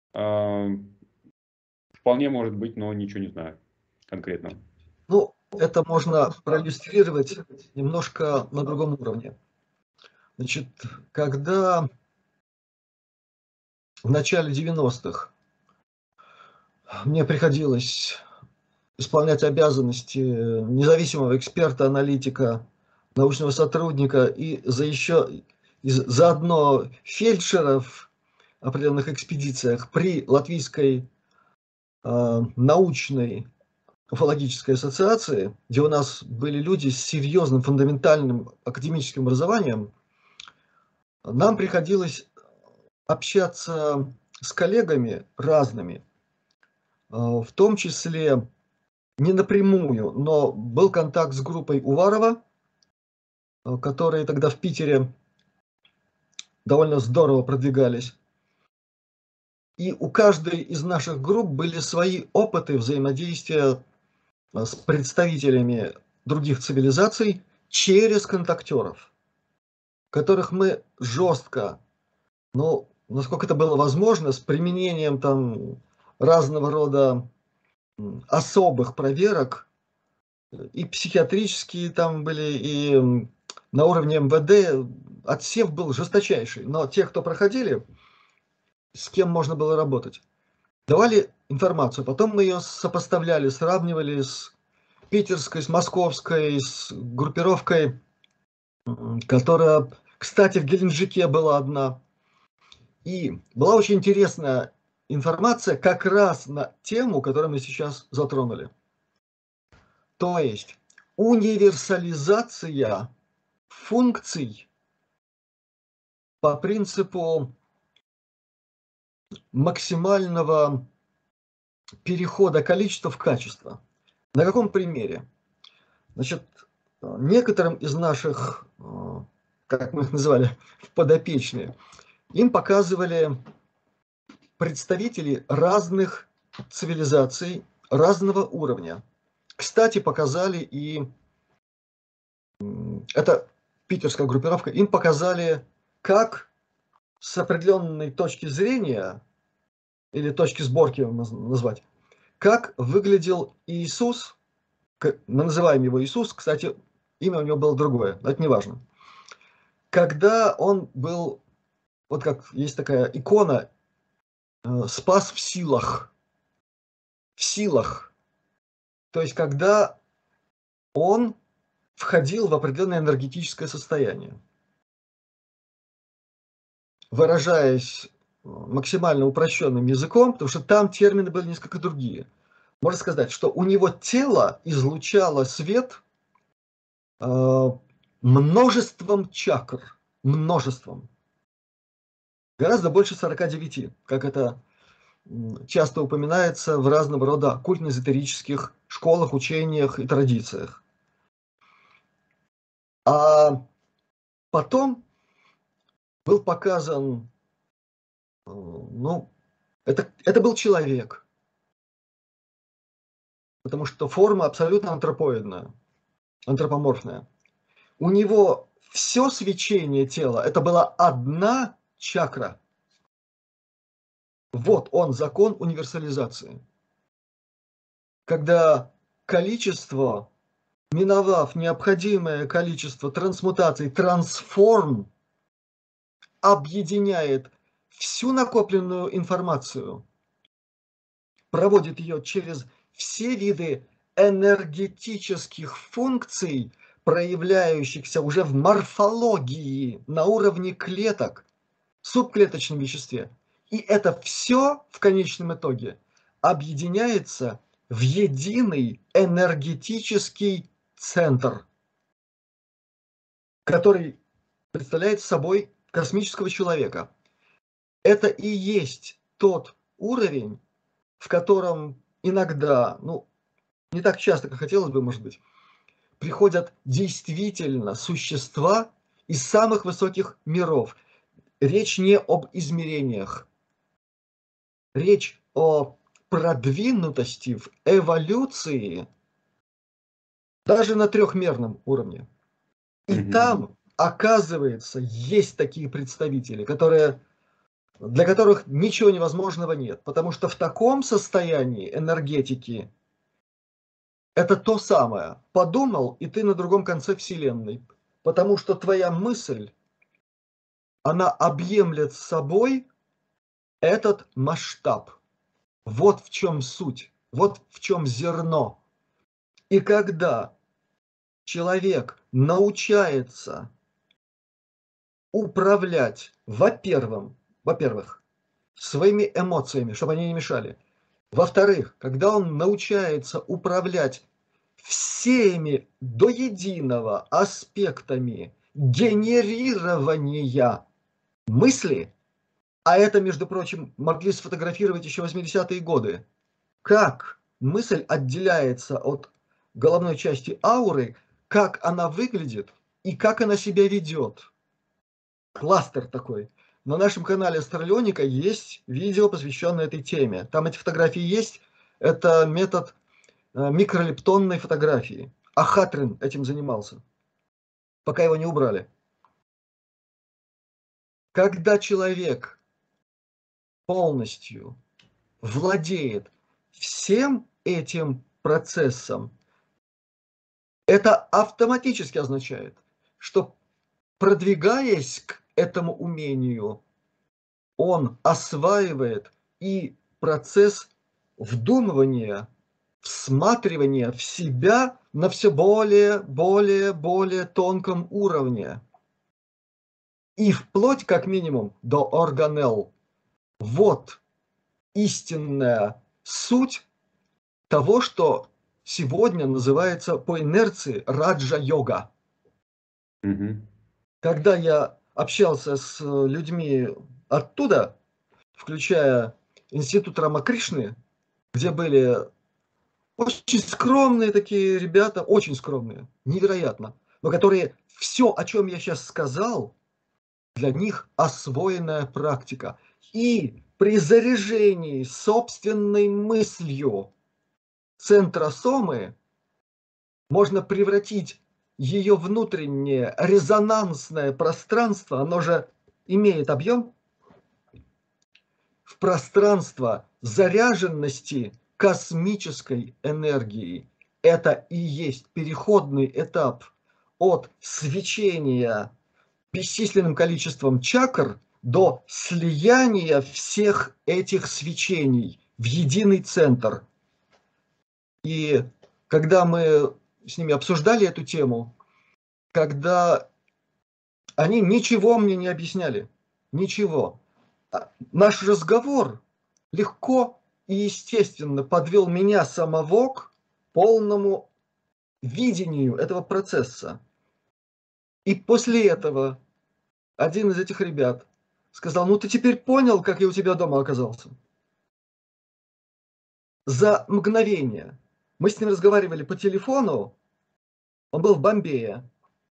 вполне может быть, но ничего не знаю конкретного. Ну, это можно проиллюстрировать немножко на другом уровне. Значит, когда в начале 90-х мне приходилось исполнять обязанности независимого эксперта, аналитика, научного сотрудника и заодно фельдшера в определенных экспедициях при Латвийской научной уфологической ассоциации, где у нас были люди с серьезным фундаментальным академическим образованием, нам приходилось общаться с коллегами разными, в том числе не напрямую, но был контакт с группой Уварова, которые тогда в Питере довольно здорово продвигались. И у каждой из наших групп были свои опыты взаимодействия с представителями других цивилизаций через контактеров, которых мы жестко, ну, насколько это было возможно, с применением там разного рода особых проверок, и психиатрические там были, и на уровне МВД отсев был жесточайший. Но те, кто проходили, с кем можно было работать, давали информацию. Потом мы ее сопоставляли, сравнивали с питерской, с московской, с группировкой, которая, кстати, в Геленджике была одна. И была очень интересная информация как раз на тему, которую мы сейчас затронули. То есть универсализация функций по принципу максимального перехода количества в качество. На каком примере? Значит, некоторым из наших, как мы их называли, подопечные, им показывали представители разных цивилизаций, разного уровня. Кстати, показали и, это питерская группировка, им показали, как с определенной точки зрения, или точки сборки назвать, как выглядел Иисус, мы называем его Иисус, кстати, имя у него было другое, но это не важно. Когда он был, вот как есть такая икона, спас в силах. В силах. То есть, когда он входил в определенное энергетическое состояние. Выражаясь максимально упрощенным языком, потому что там термины были несколько другие. Можно сказать, что у него тело излучало свет множеством чакр. Множеством. Гораздо больше 49, как это часто упоминается в разного рода оккультно-эзотерических школах, учениях и традициях. А потом был показан, ну, это был человек, потому что форма абсолютно антропоидная, антропоморфная. У него все свечение тела, это была одна чакра. Вот он, закон универсализации. Когда количество, миновав необходимое количество трансмутаций, трансформ, объединяет всю накопленную информацию, проводит ее через все виды энергетических функций, проявляющихся уже в морфологии на уровне клеток, субклеточном веществе. И это все в конечном итоге объединяется в единый энергетический центр, который представляет собой космического человека. Это и есть тот уровень, в котором иногда, ну, не так часто, как хотелось бы, может быть, приходят действительно существа из самых высоких миров. Речь не об измерениях. Речь о продвинутости в эволюции даже на трехмерном уровне. И там, оказывается, есть такие представители, для которых ничего невозможного нет. Потому что в таком состоянии энергетики это то самое. Подумал, и ты на другом конце Вселенной. Потому что твоя мысль, она объемлет собой этот масштаб. Вот в чем суть, вот в чем зерно. И когда человек научается управлять, во-первых, своими эмоциями, чтобы они не мешали. Во-вторых, когда он научается управлять всеми до единого аспектами генерирования мысли, а это, между прочим, могли сфотографировать еще 80-е годы, как мысль отделяется от головной части ауры, как она выглядит и как она себя ведет. Кластер такой. На нашем канале Астралионика есть видео, посвященное этой теме. Там эти фотографии есть. Это метод микролептонной фотографии. А Хатрин этим занимался, пока его не убрали. Когда человек полностью владеет всем этим процессом, это автоматически означает, что, продвигаясь к этому умению, он осваивает и процесс вдумывания, всматривания в себя на все более тонком уровне. И вплоть, как минимум, до органелл. Вот истинная суть того, что сегодня называется по инерции раджа-йога. Когда я общался с людьми оттуда, включая институт Рамакришны, где были очень скромные такие ребята, очень скромные, невероятно, но которые все, о чем я сейчас сказал, для них освоенная практика. И при заряжении собственной мыслью центросомы можно превратить ее внутреннее резонансное пространство, оно же имеет объем, в пространство заряженности космической энергии. Это и есть переходный этап от свечения бесчисленным количеством чакр до слияния всех этих свечений в единый центр. И когда мы с ними обсуждали эту тему, когда они ничего мне не объясняли, ничего. Наш разговор легко и естественно подвел меня самого к полному видению этого процесса. И после этого один из этих ребят сказал: ну ты теперь понял, как я у тебя дома оказался? За мгновение. Мы с ним разговаривали по телефону, он был в Бомбее.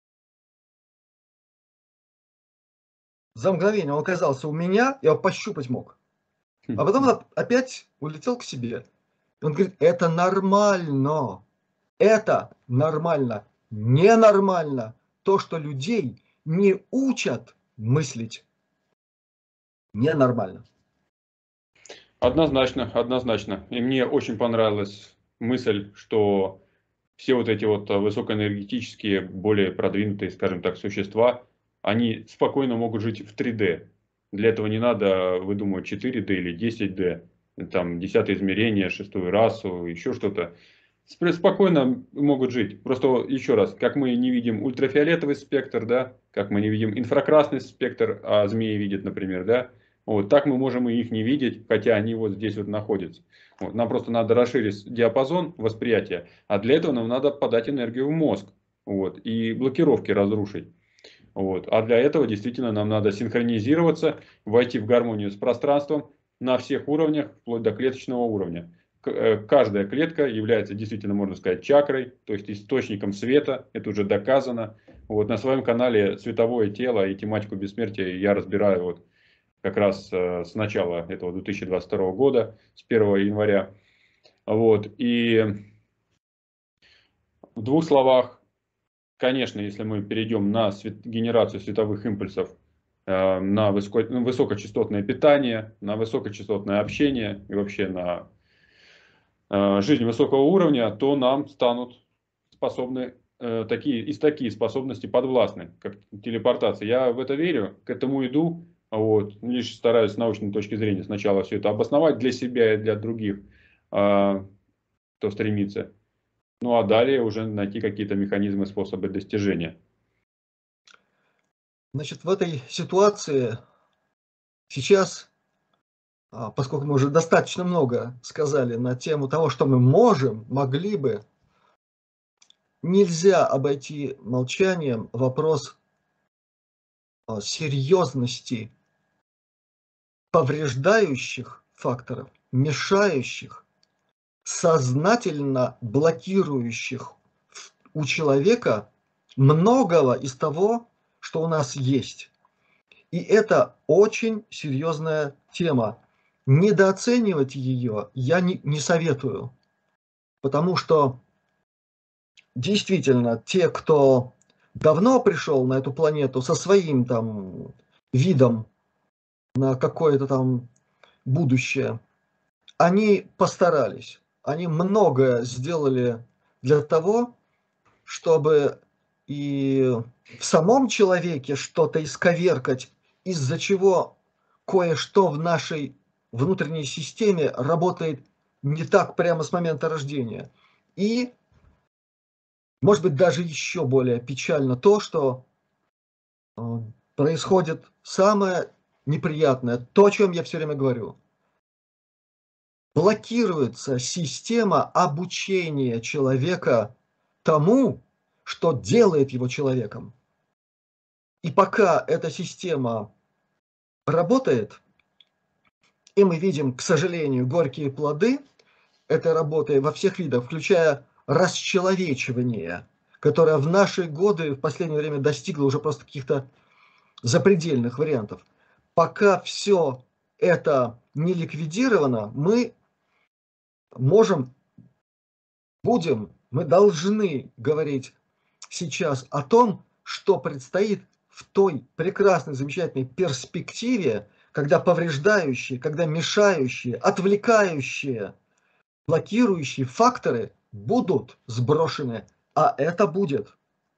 За мгновение он оказался у меня, я его пощупать мог. А потом он опять улетел к себе. Он говорит: это нормально. Это нормально. Ненормально то, что людей не учат мыслить. Ненормально. Однозначно, однозначно. И мне очень понравилась мысль, что все вот эти вот высокоэнергетические, более продвинутые, скажем так, существа, они спокойно могут жить в 3D. Для этого не надо выдумывать 4D или 10D, там 10-е измерение, 6-ю расу, еще что-то. Спокойно могут жить. Просто еще раз, как мы не видим ультрафиолетовый спектр, да, как мы не видим инфракрасный спектр, а змеи видят, например, да, вот так мы можем и их не видеть, хотя они вот здесь вот находятся. Вот, нам просто надо расширить диапазон восприятия, а для этого нам надо подать энергию в мозг, вот, и блокировки разрушить. Вот. А для этого действительно нам надо синхронизироваться, войти в гармонию с пространством на всех уровнях, вплоть до клеточного уровня. Каждая клетка является действительно, можно сказать, чакрой, то есть источником света, это уже доказано. Вот. На своем канале «Световое тело» и тематику бессмертия я разбираю вот как раз с начала этого 2022 года, с 1 января. Вот. И в двух словах, конечно, если мы перейдем на генерацию световых импульсов, на высокочастотное питание, на высокочастотное общение и вообще на жизнь высокого уровня, то нам станут способны такие способности подвластны, как телепортация. Я в это верю, к этому иду, вот, лишь стараюсь с научной точки зрения сначала все это обосновать для себя и для других, кто стремится. Ну а далее уже найти какие-то механизмы, способы достижения. Значит, в этой ситуации сейчас, поскольку мы уже достаточно много сказали на тему того, что мы могли бы, нельзя обойти молчанием вопрос серьезности повреждающих факторов, мешающих, сознательно блокирующих у человека многого из того, что у нас есть. И это очень серьезная тема. Недооценивать ее я не советую, потому что действительно те, кто давно пришел на эту планету со своим там видом на какое-то там будущее, они постарались, они многое сделали для того, чтобы и в самом человеке что-то исковеркать, из-за чего кое-что в нашей внутренней системе работает не так прямо с момента рождения. И, может быть, даже еще более печально то, что происходит самое неприятное, то, о чем я все время говорю. Блокируется система обучения человека тому, что делает его человеком. И пока эта система работает, и мы видим, к сожалению, горькие плоды этой работы во всех видах, включая расчеловечивание, которое в наши годы в последнее время достигло уже просто каких-то запредельных вариантов. Пока все это не ликвидировано, мы должны говорить сейчас о том, что предстоит в той прекрасной, замечательной перспективе, когда повреждающие, когда мешающие, отвлекающие, блокирующие факторы будут сброшены, а это будет.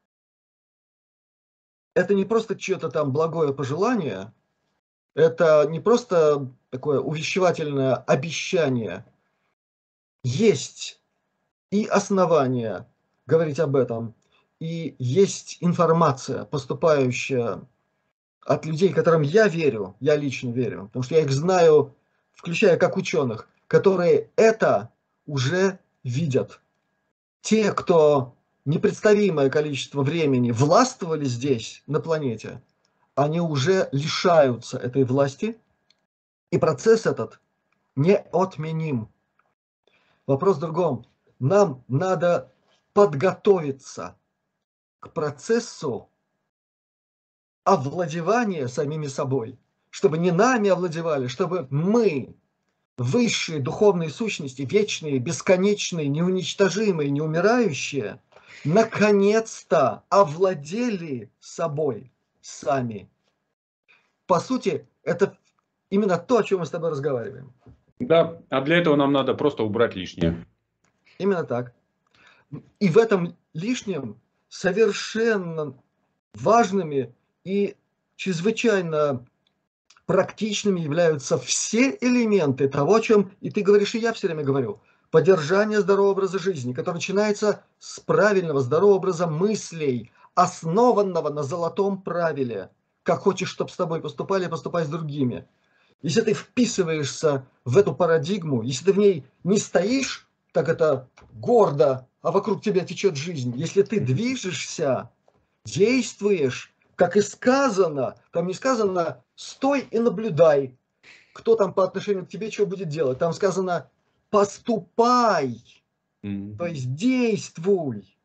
Это не просто чье-то там благое пожелание, это не просто такое увещевательное обещание. Есть и основания говорить об этом, и есть информация, поступающая от людей, которым я верю, я лично верю, потому что я их знаю, включая как ученых, которые это уже видят. Те, кто непредставимое количество времени властвовали здесь, на планете, они уже лишаются этой власти, и процесс этот неотменим. Вопрос в другом. Нам надо подготовиться к процессу овладевания самими собой, чтобы не нами овладевали, чтобы мы, высшие духовные сущности, вечные, бесконечные, неуничтожимые, неумирающие, наконец-то овладели собой сами. По сути, это именно то, о чем мы с тобой разговариваем. Да, а для этого нам надо просто убрать лишнее. Именно так. И в этом лишнем совершенно важными и чрезвычайно практичными являются все элементы того, о чем и ты говоришь, и я все время говорю. Поддержание здорового образа жизни, который начинается с правильного здорового образа мыслей, основанного на золотом правиле. Как хочешь, чтобы с тобой поступали, поступай с другими. Если ты вписываешься в эту парадигму, если ты в ней не стоишь, так это гордо, а вокруг тебя течет жизнь. Если ты движешься, действуешь, как и сказано, там не сказано «стой и наблюдай», кто там по отношению к тебе что будет делать. Там сказано «поступай», то есть действуй.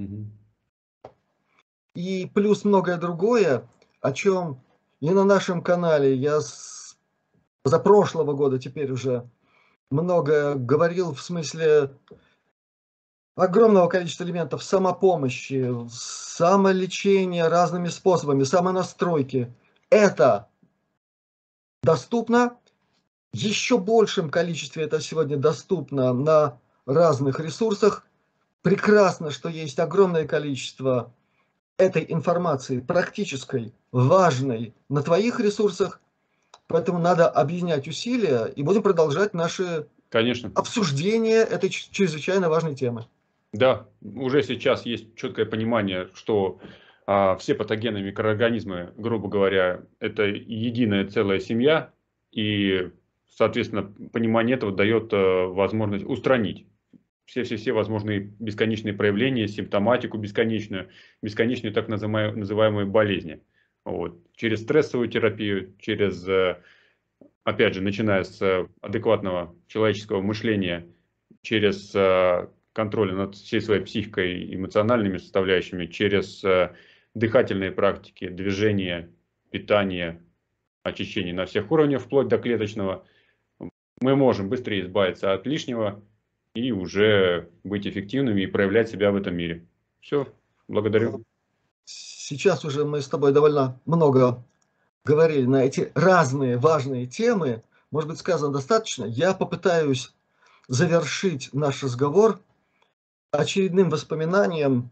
И плюс многое другое, о чем и на нашем канале я с позапрошлого года теперь уже много говорил в смысле огромного количества элементов самопомощи, самолечения разными способами, самонастройки. Это доступно. В еще большем количестве это сегодня доступно на разных ресурсах. Прекрасно, что есть огромное количество этой информации практической, важной на твоих ресурсах. Поэтому надо объединять усилия и будем продолжать наши обсуждения этой чрезвычайно важной темы. Да, уже сейчас есть четкое понимание, что все патогенные микроорганизмы, грубо говоря, это единая целая семья, и, соответственно, понимание этого дает возможность устранить все возможные бесконечные проявления, симптоматику бесконечную так называемые болезни. Вот. Через стрессовую терапию, через, опять же, начиная с адекватного человеческого мышления, через контроля над всей своей психикой, эмоциональными составляющими, через дыхательные практики, движение, питание, очищение на всех уровнях, вплоть до клеточного, мы можем быстрее избавиться от лишнего и уже быть эффективными и проявлять себя в этом мире. Все, благодарю. Сейчас уже мы с тобой довольно много говорили на эти разные важные темы. Может быть, сказано достаточно. Я попытаюсь завершить наш разговор очередным воспоминанием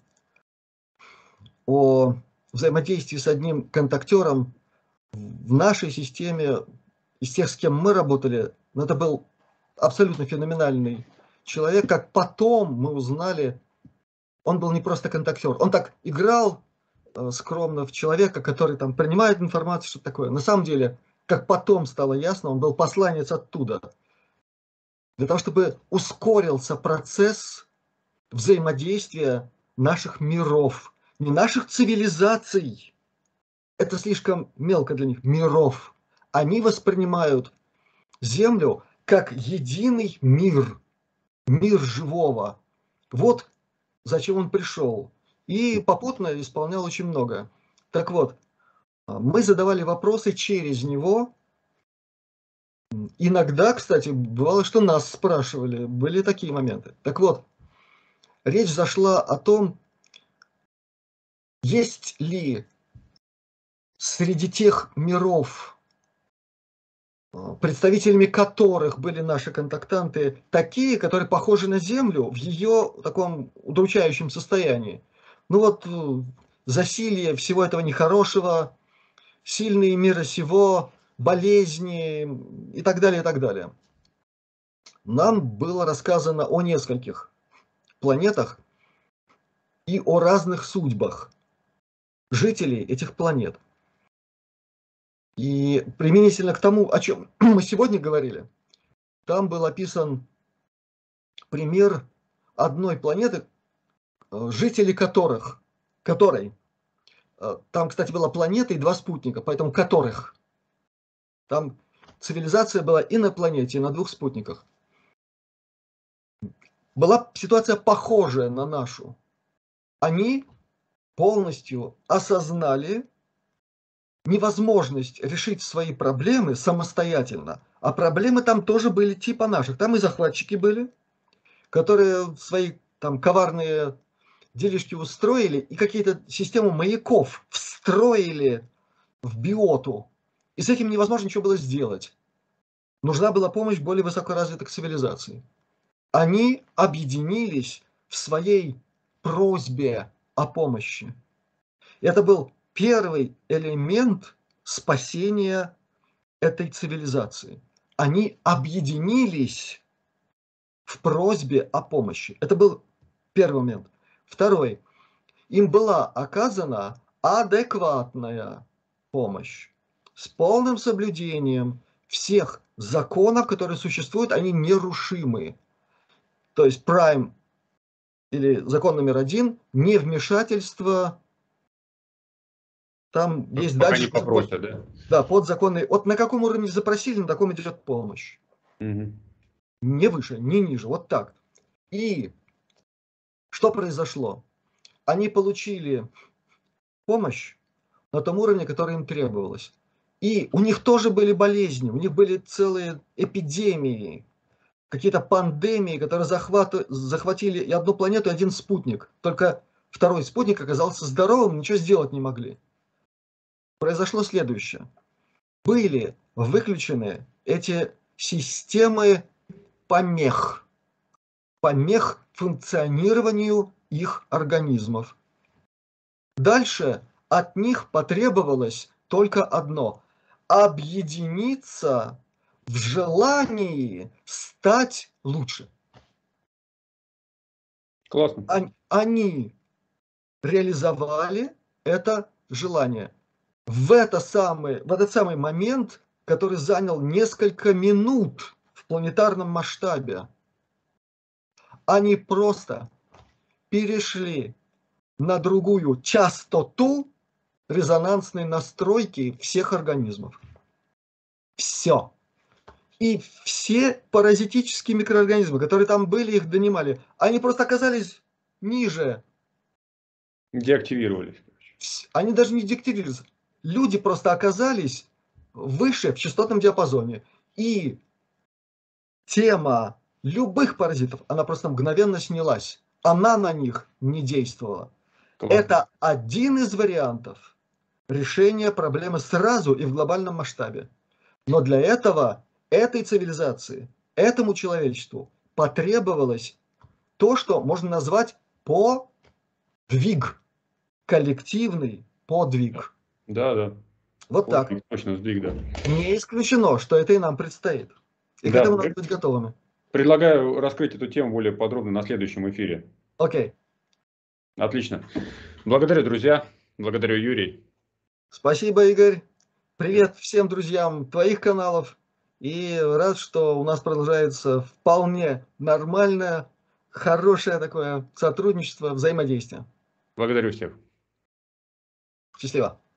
о взаимодействии с одним контактером в нашей системе, из тех, с кем мы работали. Но это был абсолютно феноменальный человек. Как потом мы узнали, он был не просто контактер. Он так играл скромно в человека, который там принимает информацию, что такое. На самом деле, как потом стало ясно, он был посланец оттуда. Для того, чтобы ускорился процесс взаимодействия наших миров, не наших цивилизаций. Это слишком мелко для них, миров. Они воспринимают Землю как единый мир, мир живого. Вот зачем он пришел. И попутно исполнял очень много. Так вот, мы задавали вопросы через него. Иногда, кстати, бывало, что нас спрашивали. Были такие моменты. Так вот, речь зашла о том, есть ли среди тех миров, представителями которых были наши контактанты, такие, которые похожи на Землю в ее таком удручающем состоянии. Ну вот засилье всего этого нехорошего, сильные мира сего, болезни и так далее, и так далее. Нам было рассказано о нескольких планетах и о разных судьбах жителей этих планет. И применительно к тому, о чем мы сегодня говорили, там был описан пример одной планеты, жители которой, там, кстати, была планета и 2 спутника, поэтому которых, там цивилизация была и на планете, и на 2 спутниках. Была ситуация похожая на нашу. Они полностью осознали невозможность решить свои проблемы самостоятельно. А проблемы там тоже были типа наших. Там и захватчики были, которые свои там коварные делишки устроили и какие-то систему маяков встроили в биоту. И с этим невозможно ничего было сделать. Нужна была помощь более высокоразвитых цивилизаций. Они объединились в своей просьбе о помощи. Это был первый элемент спасения этой цивилизации. Они объединились в просьбе о помощи. Это был первый момент. Второй. Им была оказана адекватная помощь с полным соблюдением всех законов, которые существуют, они нерушимы. То есть prime или закон номер 1 – невмешательство Там есть Пока дальше не попросят, да? да, подзаконные. Вот на каком уровне запросили, на таком идет помощь. Угу. Не выше, не ниже. Вот так. И что произошло? Они получили помощь на том уровне, который им требовалось. И у них тоже были болезни, у них были целые эпидемии, какие-то пандемии, которые захватили и одну планету, и один спутник. Только второй спутник оказался здоровым, ничего сделать не могли. Произошло следующее. Были выключены эти системы помех функционированию их организмов. Дальше от них потребовалось только одно – объединиться в желании стать лучше. Классно. Они реализовали это желание. В этот самый момент, который занял несколько минут в планетарном масштабе, они просто перешли на другую частоту резонансной настройки всех организмов. Все. И все паразитические микроорганизмы, которые там были, их донимали, они просто оказались ниже. Деактивировались. Они даже не деактивировались. Люди просто оказались выше в частотном диапазоне. И тема любых паразитов, она просто мгновенно снялась. Она на них не действовала. Классно. Это один из вариантов решения проблемы сразу и в глобальном масштабе. Но для этого, этой цивилизации, этому человечеству потребовалось то, что можно назвать подвиг. Коллективный подвиг. Да, да. Вот Подвиг, так. точно, сдвиг, да. Не исключено, что это и нам предстоит. И к Да, этому надо быть готовыми. предлагаю раскрыть эту тему более подробно на следующем эфире. Окей. Отлично. Благодарю, друзья. Благодарю, Юрий. Спасибо, Игорь. Привет всем друзьям твоих каналов. И рад, что у нас продолжается вполне нормальное, хорошее такое сотрудничество, взаимодействие. Благодарю всех. Счастливо.